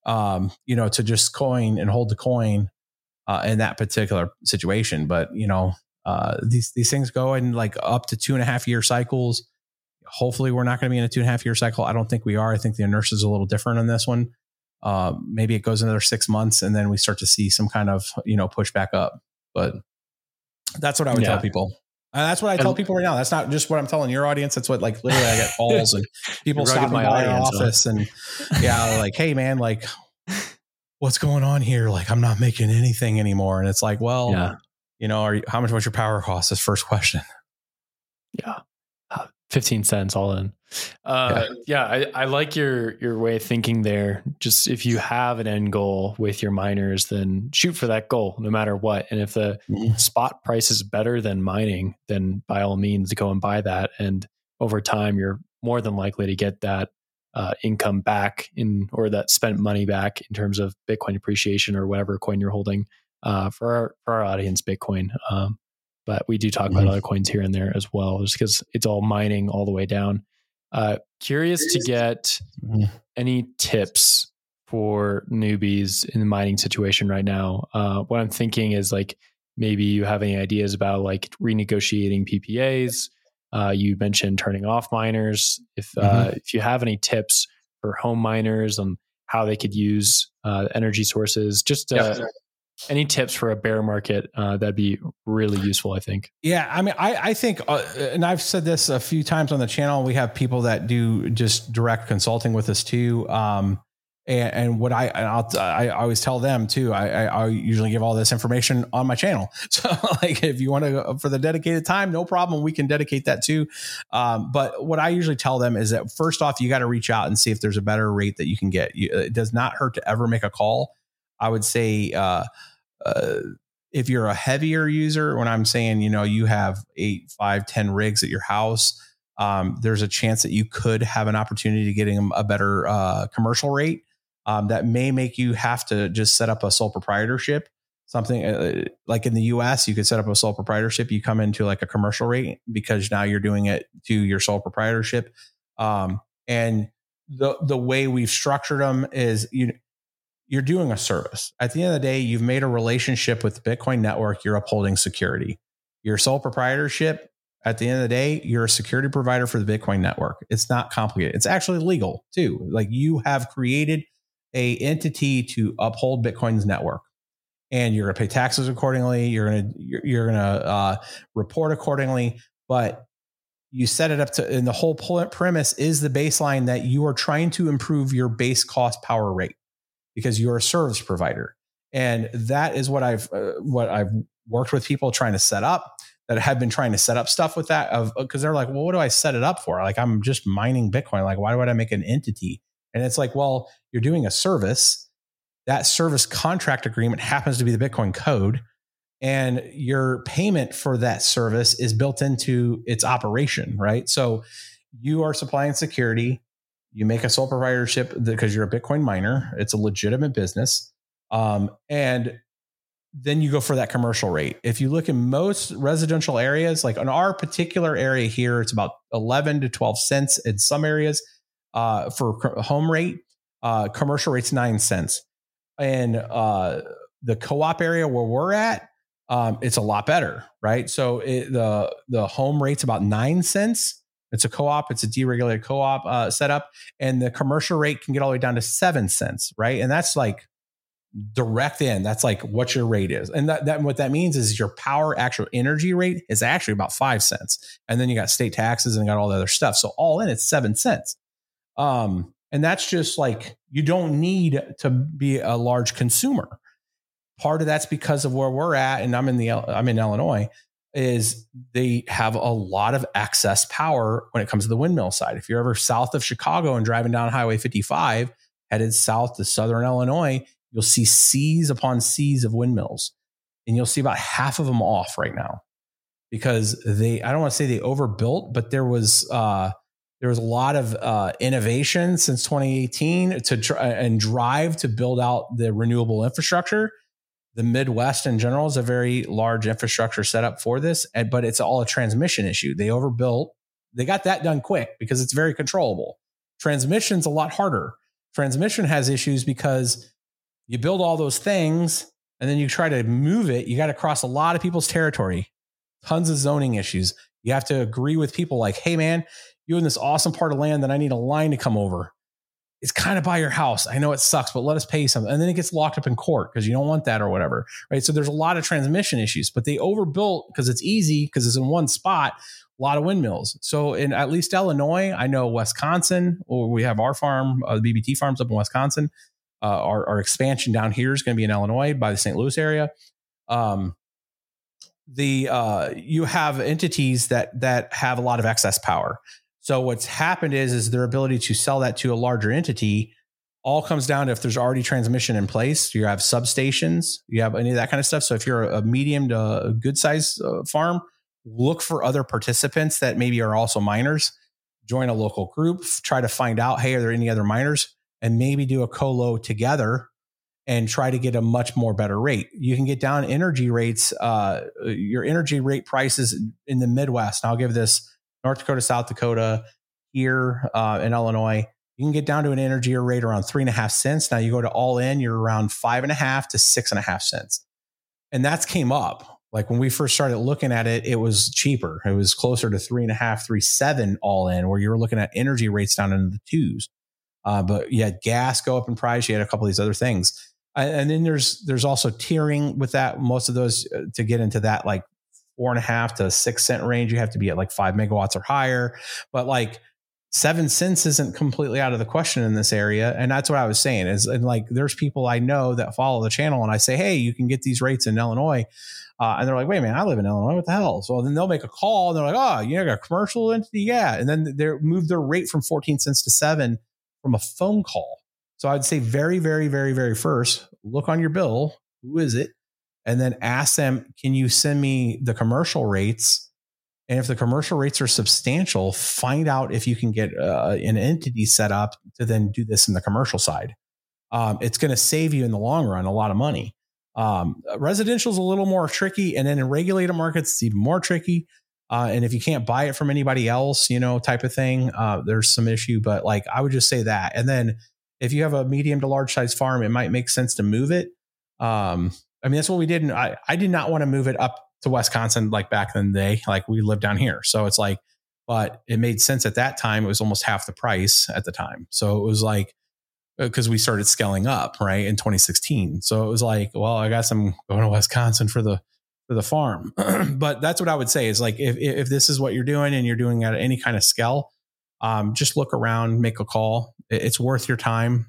to just coin and hold the coin in that particular situation. But these things go in like up to 2.5 year cycles. Hopefully we're not going to be in a 2.5 year cycle. I don't think we are. I think the inertia is a little different on this one. Maybe it goes another 6 months and then we start to see some kind of, push back up, but that's what I would tell people. And that's what I tell people right now. That's not just what I'm telling your audience. That's what, like, literally I get calls and people stopping by my office and like, hey man, like what's going on here? Like, I'm not making anything anymore. And it's like, well, how much was your power cost? Is first question. Yeah. 15 cents all in. I like your way of thinking there. Just if you have an end goal with your miners, then shoot for that goal no matter what. And if the spot price is better than mining, then by all means go and buy that. And over time, you're more than likely to get that income back or that spent money back in terms of Bitcoin appreciation or whatever coin you're holding. For our audience, Bitcoin. But we do talk about other coins here and there as well, just because it's all mining all the way down. Curious to get any tips for newbies in the mining situation right now. What I'm thinking is like maybe you have any ideas about like renegotiating PPAs. You mentioned turning off miners. If you have any tips for home miners on how they could use energy sources, just any tips for a bear market, that'd be really useful, I think. Yeah. I mean, I think, and I've said this a few times on the channel, we have people that do just direct consulting with us too. And what I always tell them too, I usually give all this information on my channel. So like, if you want to go for the dedicated time, no problem. We can dedicate that too. But what I usually tell them is that first off, you got to reach out and see if there's a better rate that you can get. It does not hurt to ever make a call. I would say, if you're a heavier user, when I'm saying, you have 8, 5, 10 rigs at your house, there's a chance that you could have an opportunity to getting a better commercial rate. That may make you have to just set up a sole proprietorship. Something like in the US, you could set up a sole proprietorship. You come into like a commercial rate because now you're doing it to your sole proprietorship. And the way we've structured them is, you're doing a service. At the end of the day, you've made a relationship with the Bitcoin network. You're upholding security. Your sole proprietorship, at the end of the day, you're a security provider for the Bitcoin network. It's not complicated. It's actually legal too. Like, you have created a entity to uphold Bitcoin's network, and you're going to pay taxes accordingly. You're going to report accordingly, but you set it up to, and the whole premise is the baseline that you are trying to improve your base cost power rate, because you're a service provider. And that is what I've worked with people trying to set up, that have been trying to set up stuff with that, because they're like, well, what do I set it up for? Like, I'm just mining Bitcoin. Like, why would I make an entity? And it's like, well, you're doing a service. That service contract agreement happens to be the Bitcoin code, and your payment for that service is built into its operation, right? So you are supplying security. You make a sole proprietorship because you're a Bitcoin miner. It's a legitimate business. And then you go for that commercial rate. If you look in most residential areas, like in our particular area here, it's about 11 to 12 cents in some areas. for home rate. Commercial rate's 9 cents. And the co-op area where we're at, it's a lot better, right? So the home rate's about 9 cents. It's a co-op. It's a deregulated co-op setup. And the commercial rate can get all the way down to 7 cents, right? And that's like direct in. That's like what your rate is. And that what that means is your power actual energy rate is actually about 5 cents. And then you got state taxes and got all the other stuff. So all in, it's 7 cents. And that's just like, you don't need to be a large consumer. Part of that's because of where we're at, and I'm in Illinois, is they have a lot of excess power when it comes to the windmill side. If you're ever south of Chicago and driving down Highway 55, headed south to southern Illinois, you'll see seas upon seas of windmills, and you'll see about half of them off right now because I don't want to say they overbuilt, but there was a lot of innovation since 2018 to try and drive to build out the renewable infrastructure. The Midwest in general is a very large infrastructure setup for this, but it's all a transmission issue. They overbuilt. They got that done quick because it's very controllable. Transmission's a lot harder. Transmission has issues because you build all those things and then you try to move it. You got to cross a lot of people's territory, tons of zoning issues. You have to agree with people like, hey man, you in this awesome part of land that I need a line to come over. It's kind of by your house. I know it sucks, but let us pay you something. And then it gets locked up in court because you don't want that or whatever, right? So there's a lot of transmission issues, but they overbuilt because it's easy because it's in one spot, a lot of windmills. So in at least Illinois, I know Wisconsin, or we have our farm, the BBT farms up in Wisconsin. Our expansion down here is going to be in Illinois by the St. Louis area. You have entities that have a lot of excess power. So what's happened is their ability to sell that to a larger entity all comes down to if there's already transmission in place. You have substations, you have any of that kind of stuff. So if you're a medium to a good size farm, look for other participants that maybe are also miners. Join a local group, try to find out, hey, are there any other miners? And maybe do a colo together and try to get a much more better rate. You can get down energy rates, your energy rate prices in the Midwest. And I'll give this North Dakota, South Dakota, here in Illinois. You can get down to an energy rate around 3.5 cents. Now you go to all in, you're around 5.5 to 6.5 cents. And that's came up. Like when we first started looking at it, it was cheaper. It was closer to 3.5, 3.7 all in, where you were looking at energy rates down into the twos. But you had gas go up in price. You had a couple of these other things. And then there's also tiering with that. Most of those to get into that, like 4.5 to 6 cent range, you have to be at like 5 megawatts or higher. But like 7 cents isn't completely out of the question in this area. And that's what I was saying is, and like, there's people I know that follow the channel and I say, hey, you can get these rates in Illinois. And they're like, wait, man, I live in Illinois. What the hell? So then they'll make a call and they're like, oh, you got a commercial entity? Yeah. And then they move their rate from 14 cents to 7 from a phone call. So I'd say very, very, very, very first, look on your bill. Who is it? And then ask them, can you send me the commercial rates? And if the commercial rates are substantial, find out if you can get an entity set up to then do this in the commercial side. It's going to save you in the long run a lot of money. Residential is a little more tricky. And then in regulated markets, it's even more tricky. And if you can't buy it from anybody else, type of thing, there's some issue. But like, I would just say that. And then if you have a medium to large size farm, it might make sense to move it. That's what we did. And I did not want to move it up to Wisconsin, like back in the day, like we lived down here. So it's like, but it made sense at that time. It was almost half the price at the time. So it was like, because we started scaling up right in 2016. So it was like, well, I guess I'm going to Wisconsin for the farm. But that's what I would say is like, if this is what you're doing and you're doing at any kind of scale, just look around, make a call. It's worth your time.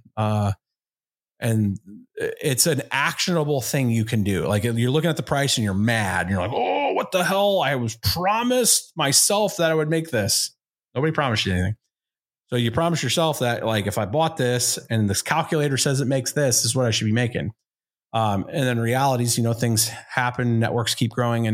And it's an actionable thing you can do. Like you're looking at the price and you're mad and you're like, oh, what the hell? I was promised myself that I would make this. Nobody promised you anything. So you promise yourself that like, if I bought this and this calculator says it makes this is what I should be making. And then realities, things happen, networks keep growing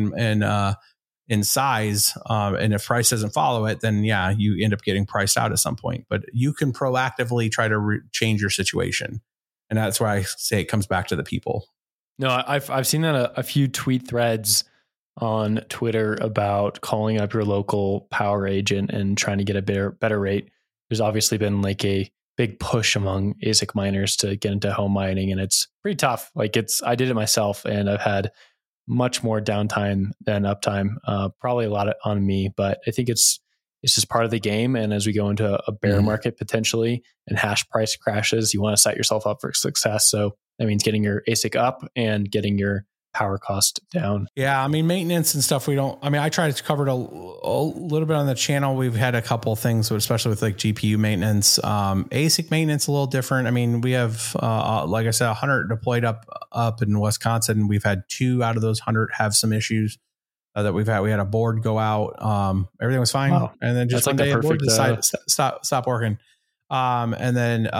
in size. And if price doesn't follow it, then yeah, you end up getting priced out at some point, but you can proactively try to change your situation. And that's why I say it comes back to the people. No, I've seen that a few tweet threads on Twitter about calling up your local power agent and trying to get a better rate. there's obviously been like a big push among ASIC miners to get into home mining, and it's pretty tough. Like I did it myself, and I've had much more downtime than uptime. Probably a lot on me, but I think it's just part of the game. And as we go into a bear market potentially, and hash price crashes, you want to set yourself up for success. So that means getting your ASIC up and getting your power cost down. Yeah, I mean, maintenance and stuff, I try to cover it a little bit on the channel. We've had a couple of things, especially with like GPU maintenance. ASIC maintenance a little different. I mean, we have, like I said, 100 deployed up in Wisconsin. We've had 2 out of those 100 have some issues that we've had. We had a board go out. Everything was fine. Wow. And then just one day a board decided stop working. And then,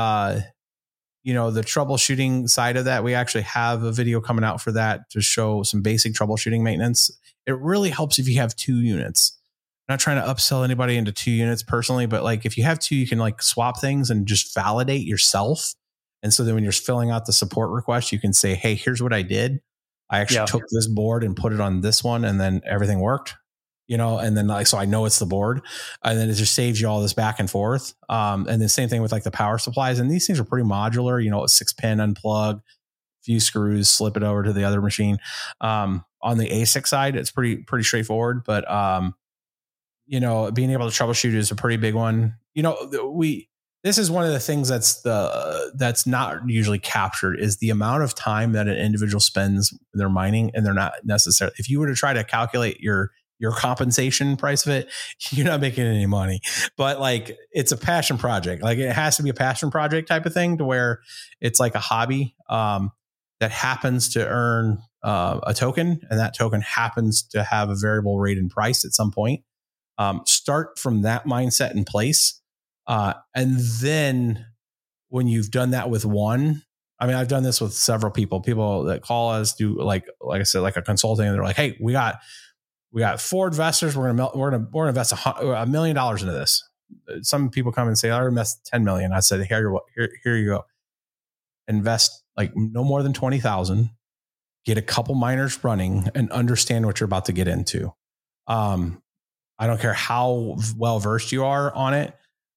the troubleshooting side of that, we actually have a video coming out for that to show some basic troubleshooting maintenance. It really helps if you have 2 units. I'm not trying to upsell anybody into 2 units personally, but like if you have 2, you can like swap things and just validate yourself. And so then when you're filling out the support request, you can say, hey, here's what I did. I actually took this board and put it on this one, and then everything worked. And then like, so I know it's the board, and then it just saves you all this back and forth. And the same thing with like the power supplies, and these things are pretty modular, a 6-pin unplug, few screws, slip it over to the other machine. On the ASIC side, it's pretty straightforward, but being able to troubleshoot is a pretty big one. This is one of the things that's not usually captured is the amount of time that an individual spends when they're mining, and they're not necessarily, if you were to try to calculate your compensation price of it, you're not making any money. But like, it's a passion project. Like, it has to be a passion project type of thing, to where it's like a hobby that happens to earn a token, and that token happens to have a variable rate in price at some point. Start from that mindset in place. And then when you've done that with one, I mean, I've done this with several people that call us, do like I said, like a consulting, and they're like, hey, we got 4 investors. We're gonna invest $1 million into this. Some people come and say, I invest 10 million. I said, here you go. Invest like no more than 20,000. Get a couple miners running and understand what you're about to get into. I don't care how well versed you are on it.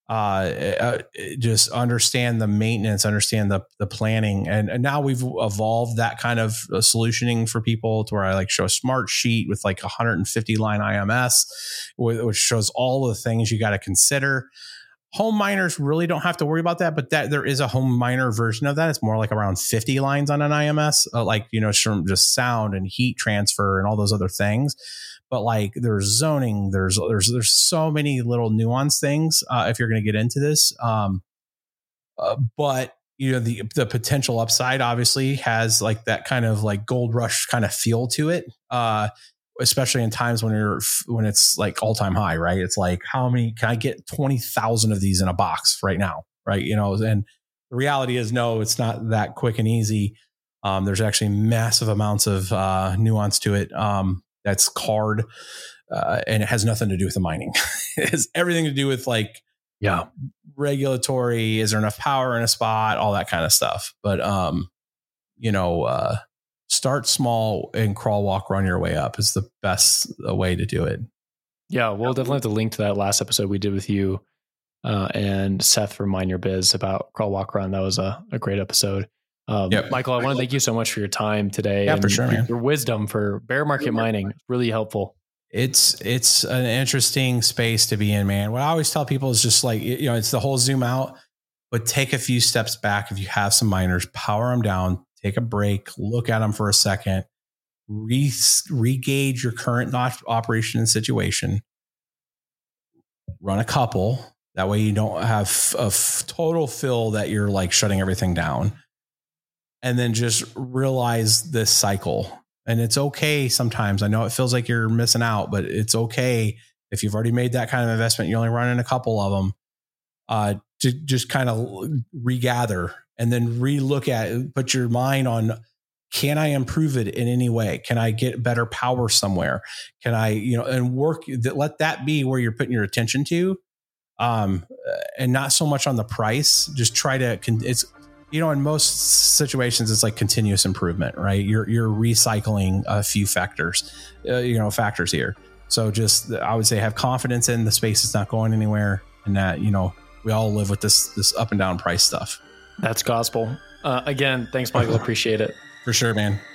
Just understand the maintenance, understand the planning. And now we've evolved that kind of solutioning for people to where I like show a smart sheet with like 150 line IMS, which shows all the things you got to consider. Home miners really don't have to worry about that, but there is a home miner version of that. It's more like around 50 lines on an IMS, from just sound and heat transfer and all those other things. But like, there's zoning, there's so many little nuanced things if you're going to get into this. But the potential upside obviously has like that kind of like gold rush kind of feel to it, especially in times when it's like all time high, right? It's like, how many can I get 20,000 of these in a box right now, right? And the reality is, no, it's not that quick and easy. There's actually massive amounts of nuance to it. That's card, and it has nothing to do with the mining. It has everything to do with like, regulatory, is there enough power in a spot, all that kind of stuff. But, start small and crawl, walk, run your way up is the best way to do it. Yeah. We'll definitely have to link to that last episode we did with you and Seth from Mine Your Biz about crawl, walk, run. That was a great episode. Michael, I want to thank you so much for your time today. Yeah, for sure, man. Your wisdom for bear market mining. Really helpful. It's an interesting space to be in, man. What I always tell people is just like, it's the whole zoom out, but take a few steps back. If you have some miners, power them down, take a break, look at them for a second, re-gauge your current operation and situation, run a couple. That way you don't have a total fill that you're like shutting everything down. And then just realize this cycle. And it's okay sometimes. I know it feels like you're missing out, but it's okay if you've already made that kind of investment. You're only running a couple of them. To just kind of regather and then relook at it, put your mind on, can I improve it in any way? Can I get better power somewhere? Can I, and work, let that be where you're putting your attention to, and not so much on the price. Just try to, it's, in most situations, it's like continuous improvement, right? You're recycling a few factors here. So just, I would say, have confidence in the space is not going anywhere, and that, we all live with this up and down price stuff. That's gospel. Again, thanks, Michael. Appreciate it. For sure, man.